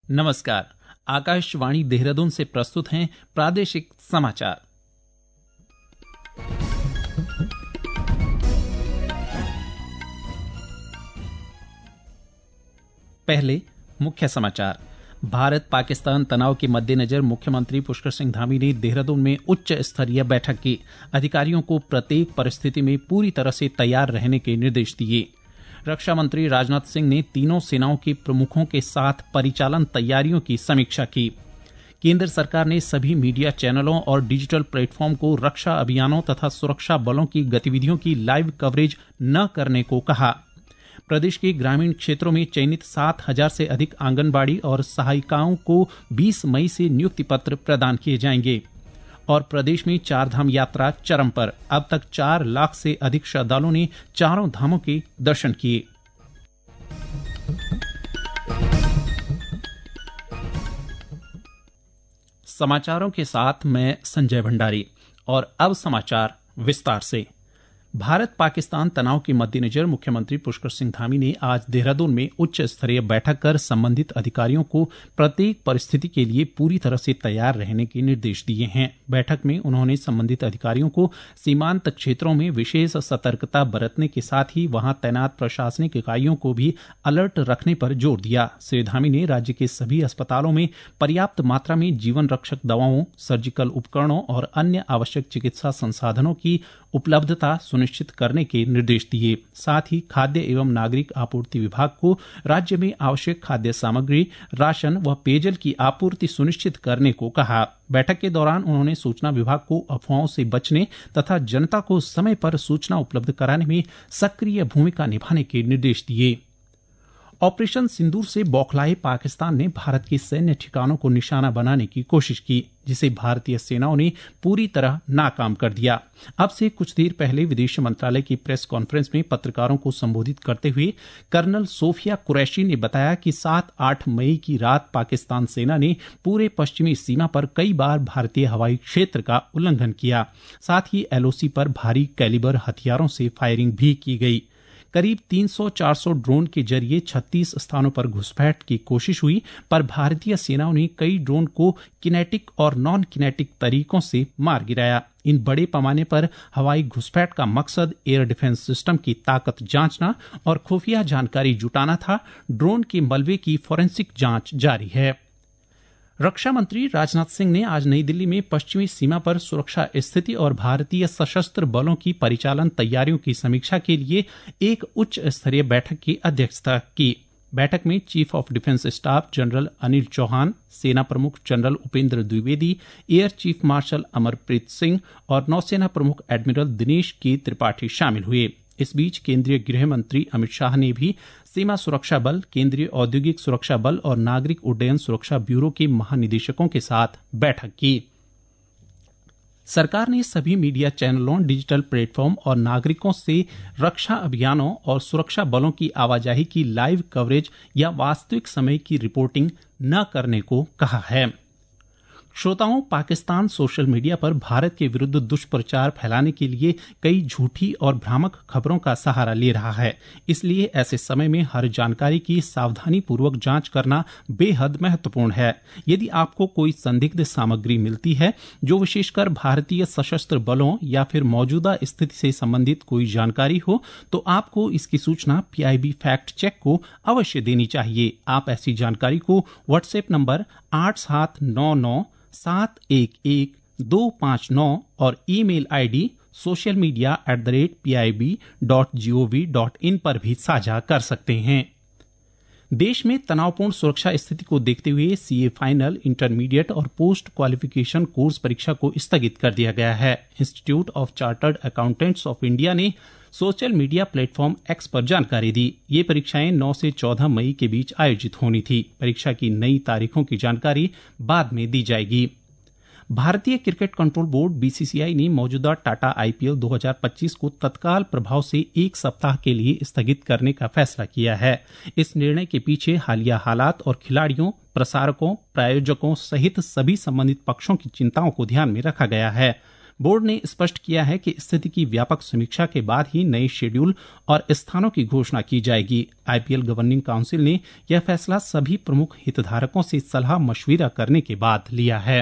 नमस्कार। आकाशवाणी देहरादून से प्रस्तुत हैं प्रादेशिक समाचार। पहले मुख्य समाचार। भारत पाकिस्तान तनाव के मद्देनजर मुख्यमंत्री पुष्कर सिंह धामी ने देहरादून में उच्च स्तरीय बैठक की। अधिकारियों को प्रत्येक परिस्थिति में पूरी तरह से तैयार रहने के निर्देश दिए। रक्षा मंत्री राजनाथ सिंह ने तीनों सेनाओं के प्रमुखों के साथ परिचालन तैयारियों की समीक्षा की। केंद्र सरकार ने सभी मीडिया चैनलों और डिजिटल प्लेटफॉर्म को रक्षा अभियानों तथा सुरक्षा बलों की गतिविधियों की लाइव कवरेज न करने को कहा। प्रदेश के ग्रामीण क्षेत्रों में चयनित 7,000 से अधिक आंगनबाड़ी और सहायिकाओं को 20 मई से नियुक्ति पत्र प्रदान किए जाएंगे। और प्रदेश में चारधाम यात्रा चरम पर, अब तक 4 लाख से अधिक श्रद्धालुओं ने चारों धामों के दर्शन किए। समाचारों के साथ मैं संजय भंडारी। और अब समाचार विस्तार से। भारत पाकिस्तान तनाव के मद्देनजर मुख्यमंत्री पुष्कर सिंह धामी ने आज देहरादून में उच्च स्तरीय बैठक कर संबंधित अधिकारियों को प्रत्येक परिस्थिति के लिए पूरी तरह से तैयार रहने के निर्देश दिए हैं। बैठक में उन्होंने संबंधित अधिकारियों को सीमांत क्षेत्रों में विशेष सतर्कता बरतने के साथ ही वहां तैनात प्रशासनिक इकाइयों को भी अलर्ट रखने पर जोर दिया। श्री धामी ने राज्य के सभी अस्पतालों में पर्याप्त मात्रा में जीवन रक्षक दवाओं, सर्जिकल उपकरणों और अन्य आवश्यक चिकित्सा संसाधनों की उपलब्धता सुनिश्चित करने के निर्देश दिए। साथ ही खाद्य एवं नागरिक आपूर्ति विभाग को राज्य में आवश्यक खाद्य सामग्री, राशन व पेयजल की आपूर्ति सुनिश्चित करने को कहा। बैठक के दौरान उन्होंने सूचना विभाग को अफवाहों से बचने तथा जनता को समय पर सूचना उपलब्ध कराने में सक्रिय भूमिका निभाने के निर्देश दिए। ऑपरेशन सिंदूर से बौखलाए पाकिस्तान ने भारत के सैन्य ठिकानों को निशाना बनाने की कोशिश की, जिसे भारतीय सेनाओं ने पूरी तरह नाकाम कर दिया। अब से कुछ देर पहले विदेश मंत्रालय की प्रेस कॉन्फ्रेंस में पत्रकारों को संबोधित करते हुए कर्नल सोफिया कुरैशी ने बताया कि 7-8 मई की रात पाकिस्तान सेना ने पूरे पश्चिमी सीमा पर कई बार भारतीय हवाई क्षेत्र का उल्लंघन किया। साथ ही एलओसी पर भारी कैलिबर हथियारों से फायरिंग भी की गई। करीब 300-400 ड्रोन के जरिए 36 स्थानों पर घुसपैठ की कोशिश हुई, पर भारतीय सेनाओं ने कई ड्रोन को किनेटिक और नॉन किनेटिक तरीकों से मार गिराया। इन बड़े पैमाने पर हवाई घुसपैठ का मकसद एयर डिफेंस सिस्टम की ताकत जांचना और खुफिया जानकारी जुटाना था। ड्रोन के मलबे की फोरेंसिक जांच जारी है। रक्षा मंत्री राजनाथ सिंह ने आज नई दिल्ली में पश्चिमी सीमा पर सुरक्षा स्थिति और भारतीय सशस्त्र बलों की परिचालन तैयारियों की समीक्षा के लिए एक उच्च स्तरीय बैठक की अध्यक्षता की। बैठक में chief of defence staff general Anil Chauhan, सेना प्रमुख general Upendra Dwivedi, air chief marshal Amarpreet Singh और नौसेना प्रमुख एडमिरल दिनेश के त्रिपाठी शामिल हुए। इस बीच केंद्रीय गृह मंत्री अमित शाह ने भी सीमा सुरक्षा बल, केंद्रीय औद्योगिक सुरक्षा बल और नागरिक उड्डयन सुरक्षा ब्यूरो के महानिदेशकों के साथ बैठक की। सरकार ने सभी मीडिया चैनलों, डिजिटल प्लेटफॉर्म और नागरिकों से रक्षा अभियानों और सुरक्षा बलों की आवाजाही की लाइव कवरेज या वास्तविक समय की रिपोर्टिंग न करने को कहा है। श्रोताओं, पाकिस्तान सोशल मीडिया पर भारत के विरुद्ध दुष्प्रचार फैलाने के लिए कई झूठी और भ्रामक खबरों का सहारा ले रहा है। इसलिए ऐसे समय में हर जानकारी की सावधानी पूर्वक जांच करना बेहद महत्वपूर्ण है। यदि आपको कोई संदिग्ध सामग्री मिलती है जो विशेषकर भारतीय सशस्त्र बलों या फिर मौजूदा स्थिति से संबंधित कोई जानकारी हो, तो आपको इसकी सूचना PIB फैक्ट चेक को अवश्य देनी चाहिए। आप ऐसी जानकारी को व्हाट्सएप नंबर 8799711259 और ईमेल ID socialmedia@pib.gov.in पर भी साझा कर सकते हैं। देश में तनावपूर्ण सुरक्षा स्थिति को देखते हुए CA फाइनल, इंटरमीडिएट और पोस्ट क्वालिफिकेशन कोर्स परीक्षा को स्थगित कर दिया गया है। Institute of chartered accountants of India ने सोशल मीडिया प्लेटफॉर्म X पर जानकारी दी। ये परीक्षाएं 9 से 14 मई के बीच आयोजित होनी थी। परीक्षा की नई तारीखों की जानकारी बाद में दी जाएगी। भारतीय क्रिकेट कंट्रोल बोर्ड BCCI ने मौजूदा टाटा IPL 2025 को तत्काल प्रभाव से 1 सप्ताह के लिए स्थगित करने का फैसला किया है। इस निर्णय के पीछे हालिया हालात और खिलाड़ियों, प्रसारकों, प्रायोजकों सहित सभी संबंधित पक्षों की चिंताओं को ध्यान में रखा गया है। बोर्ड ने स्पष्ट किया है कि स्थिति की व्यापक समीक्षा के बाद ही नए शेड्यूल और स्थानों की घोषणा की जाएगी। आईपीएल गवर्निंग काउंसिल ने यह फैसला सभी प्रमुख हितधारकों से सलाह मशविरा करने के बाद लिया है।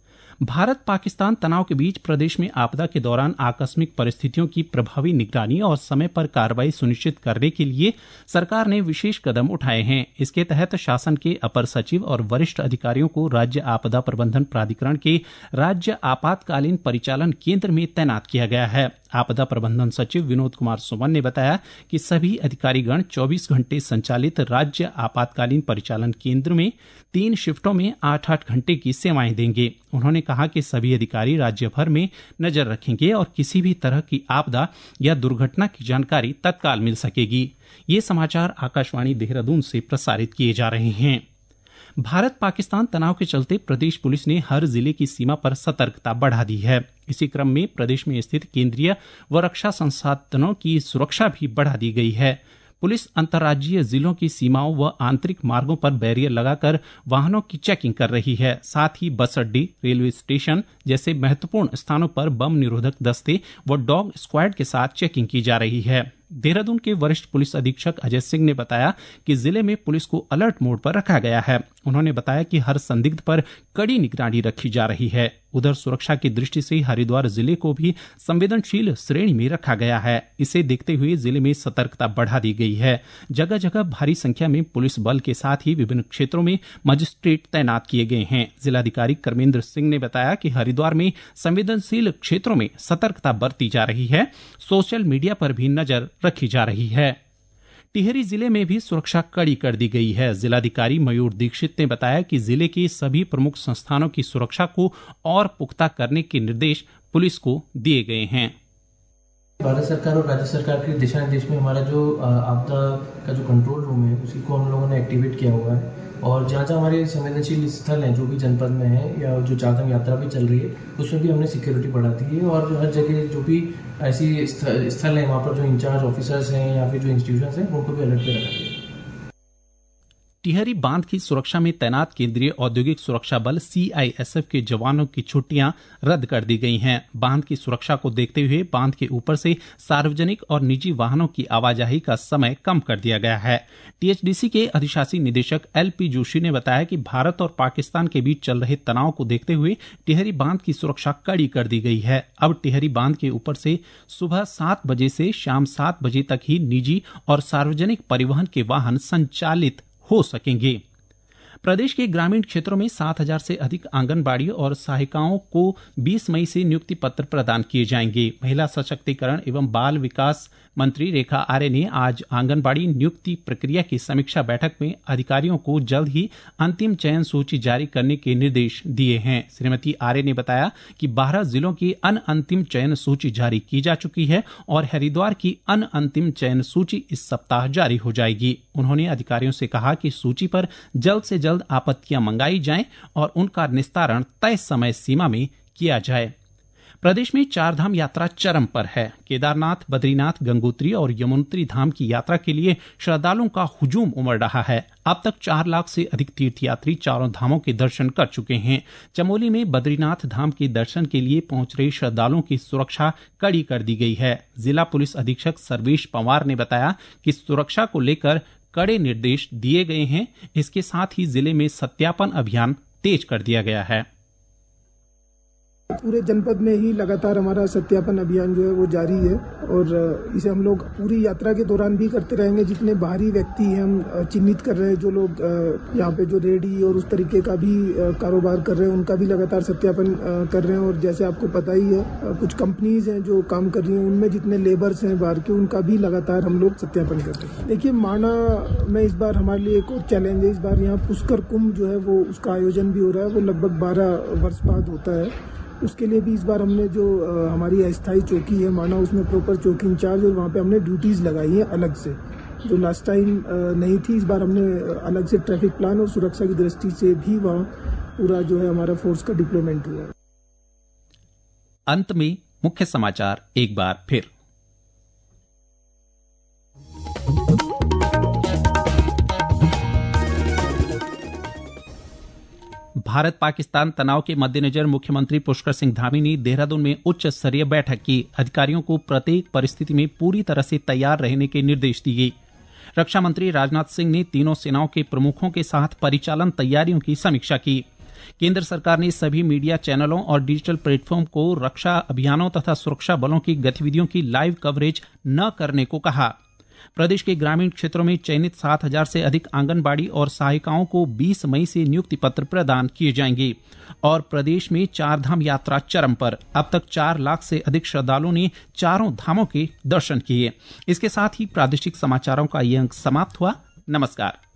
भारत पाकिस्तान तनाव के बीच प्रदेश में आपदा के दौरान आकस्मिक परिस्थितियों की प्रभावी निगरानी और समय पर कार्रवाई सुनिश्चित करने के लिए सरकार ने विशेष कदम उठाए हैं। इसके तहत शासन के अपर सचिव और वरिष्ठ अधिकारियों को राज्य आपदा प्रबंधन प्राधिकरण के राज्य आपातकालीन परिचालन केंद्र में तैनात किया गया है। आपदा प्रबंधन सचिव विनोद कुमार सुमन ने बताया कि सभी अधिकारीगण 24 घंटे संचालित राज्य आपातकालीन परिचालन केंद्र में 3 शिफ्टों में 8-8 घंटे की सेवाएं देंगे। उन्होंने कहा कि सभी अधिकारी राज्य भर में नजर रखेंगे और किसी भी तरह की आपदा या दुर्घटना की जानकारी तत्काल मिल सकेगी। ये समाचार आकाशवाणी देहरादून से प्रसारित किए जा रहे हैं। भारत पाकिस्तान तनाव के चलते प्रदेश पुलिस ने हर जिले की सीमा पर सतर्कता बढ़ा दी है। इसी क्रम में प्रदेश में स्थित केंद्रीय व रक्षा संसाधनों की सुरक्षा भी बढ़ा दी गई है। पुलिस अंतर्राज्यीय जिलों की सीमाओं व आंतरिक मार्गों पर बैरियर लगाकर वाहनों की चेकिंग कर रही है। साथ ही बस अड्डे, रेलवे स्टेशन जैसे महत्वपूर्ण स्थानों पर बम निरोधक दस्ते व डॉग स्क्वाड के साथ चेकिंग की जा रही है। देहरादून के वरिष्ठ पुलिस अधीक्षक अजय सिंह ने बताया कि जिले में पुलिस को अलर्ट मोड पर रखा गया है। उन्होंने बताया कि हर संदिग्ध पर कड़ी निगरानी रखी जा रही है। उधर सुरक्षा की दृष्टि से हरिद्वार जिले को भी संवेदनशील श्रेणी में रखा गया है। इसे देखते हुए जिले में सतर्कता बढ़ा दी गई है। जगह जगह भारी संख्या में पुलिस बल के साथ ही विभिन्न क्षेत्रों में मजिस्ट्रेट तैनात किए गए हैं। जिलाधिकारी कर्मेंद्र सिंह ने बताया कि हरिद्वार में संवेदनशील क्षेत्रों में सतर्कता बरती जा रही है। सोशल मीडिया पर भी नजर रखी जा रही है। टिहरी जिले में भी सुरक्षा कड़ी कर दी गई है। जिलाधिकारी मयूर दीक्षित ने बताया कि जिले के सभी प्रमुख संस्थानों की सुरक्षा को और पुख्ता करने के निर्देश पुलिस को दिए गए हैं। भारत सरकार और राज्य सरकार के दिशा निर्देश में हमारा जो आपदा का जो कंट्रोल रूम है उसी को हम लोगों ने एक्टिवेट किया हुआ है और जहाँ जहाँ हमारे संवेदनशील स्थल हैं जो भी जनपद में है या जो चारधाम यात्रा भी चल रही है उसमें भी हमने सिक्योरिटी बढ़ा दी है और हर जगह जो भी ऐसी स्थल है वहाँ पर जो इंचार्ज ऑफिसर्स हैं या फिर जो इंस्टीट्यूशंस हैं उनको भी अलर्ट पे रखा गया है। टिहरी बांध की सुरक्षा में तैनात केंद्रीय औद्योगिक सुरक्षा बल सीआईएसएफ के जवानों की छुट्टियां रद्द कर दी गई हैं। बांध की सुरक्षा को देखते हुए बांध के ऊपर से सार्वजनिक और निजी वाहनों की आवाजाही का समय कम कर दिया गया है। टीएचडीसी के अधिशासी निदेशक एलपी जोशी ने बताया कि भारत और पाकिस्तान के बीच चल रहे तनाव को देखते हुए टिहरी बांध की सुरक्षा कड़ी कर दी गई है। अब टिहरी बांध के ऊपर से सुबह 7 बजे से शाम 7 बजे तक ही निजी और सार्वजनिक परिवहन के वाहन संचालित हो सकेंगे। प्रदेश के ग्रामीण क्षेत्रों में 7,000 से अधिक आंगनबाड़ी और सहायिकाओं को 20 मई से नियुक्ति पत्र प्रदान किए जाएंगे। महिला सशक्तिकरण एवं बाल विकास मंत्री रेखा आर्य ने आज आंगनबाड़ी नियुक्ति प्रक्रिया की समीक्षा बैठक में अधिकारियों को जल्द ही अंतिम चयन सूची जारी करने के निर्देश दिए हैं। श्रीमती आर्य ने बताया कि 12 जिलों की अंतिम चयन सूची जारी की जा चुकी है और हरिद्वार की अंतिम चयन सूची इस सप्ताह जारी हो जाएगी। उन्होंने अधिकारियों से कहा कि सूची पर जल्द से जल्द आपत्तियां मंगाई जाएं और उनका निस्तारण तय समय सीमा में किया जाए। प्रदेश में 4 धाम यात्रा चरम पर है। केदारनाथ, बद्रीनाथ, गंगोत्री और यमुनोत्री धाम की यात्रा के लिए श्रद्धालुओं का हुजूम उमड़ रहा है। अब तक 4 लाख से अधिक तीर्थयात्री चारों धामों के दर्शन कर चुके हैं। चमोली में बद्रीनाथ धाम के दर्शन के लिए पहुंच रहे श्रद्धालुओं की सुरक्षा कड़ी कर दी गई है। जिला पुलिस अधीक्षक सर्वेश पंवार ने बताया कि सुरक्षा को लेकर कड़े निर्देश दिए गए हैं। इसके साथ ही जिले में सत्यापन अभियान तेज कर दिया गया है। पूरे जनपद में ही लगातार हमारा सत्यापन अभियान जो है वो जारी है और इसे हम लोग पूरी यात्रा के दौरान भी करते रहेंगे। जितने बाहरी व्यक्ति हैं हम चिन्हित कर रहे हैं, जो लोग यहाँ पे जो रेडी और उस तरीके का भी कारोबार कर रहे हैं उनका भी लगातार सत्यापन कर रहे हैं। और जैसे आपको पता ही है कुछ कंपनीज हैं जो काम कर रही हैं, उनमें जितने लेबर्स हैं बाहर के उनका भी लगातार हम लोग सत्यापन कर रहे हैं। देखिए, माणा में इस बार हमारे लिए एक और चैलेंज है। इस बार यहाँ पुष्कर कुंभ जो है वो उसका आयोजन भी हो रहा है, वो लगभग 12 वर्ष बाद होता है। उसके लिए भी इस बार हमने जो हमारी अस्थायी चौकी है माना, उसमें प्रॉपर चौकी इंचार्ज और वहाँ पे हमने ड्यूटीज लगाई है अलग से, जो लास्ट टाइम नहीं थी। इस बार हमने अलग से ट्रैफिक प्लान और सुरक्षा की दृष्टि से भी वहाँ पूरा जो है हमारा फोर्स का डिप्लॉयमेंट हुआ है। अंत में मुख्य समाचार एक बार फिर। भारत पाकिस्तान तनाव के मद्देनजर मुख्यमंत्री पुष्कर सिंह धामी ने देहरादून में उच्च स्तरीय बैठक की। अधिकारियों को प्रत्येक परिस्थिति में पूरी तरह से तैयार रहने के निर्देश दिए। रक्षा मंत्री राजनाथ सिंह ने तीनों सेनाओं के प्रमुखों के साथ परिचालन तैयारियों की समीक्षा की। केंद्र सरकार ने सभी मीडिया चैनलों और डिजिटल प्लेटफॉर्म को रक्षा अभियानों तथा सुरक्षा बलों की गतिविधियों की लाइव कवरेज न करने को कहा। प्रदेश के ग्रामीण क्षेत्रों में चयनित 7,000 से अधिक आंगनबाड़ी और सहायिकाओं को 20 मई से नियुक्ति पत्र प्रदान किए जाएंगे। और प्रदेश में 4 धाम यात्रा चरम पर, अब तक 4 लाख से अधिक श्रद्धालुओं ने चारों धामों के दर्शन किए। इसके साथ ही प्रादेशिक समाचारों का ये अंक समाप्त हुआ। नमस्कार।